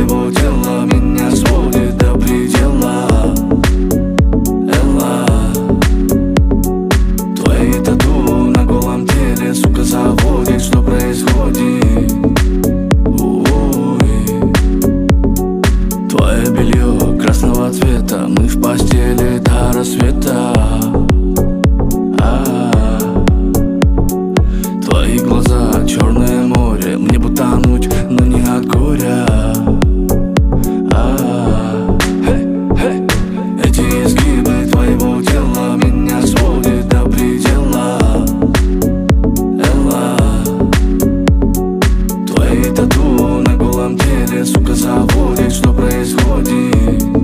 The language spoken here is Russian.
твоего тела меня сводит до предела. Элла, твои тату на голом теле, сука, заводит. Что происходит? Твое белье красного цвета, мы в постели до рассвета. Твои глаза черное море, мне бы тонуть, но не от горя. Эти изгибы твоего тела меня сводит до предела. Элла, твои тату на голом теле, сука, заводит. Что происходит?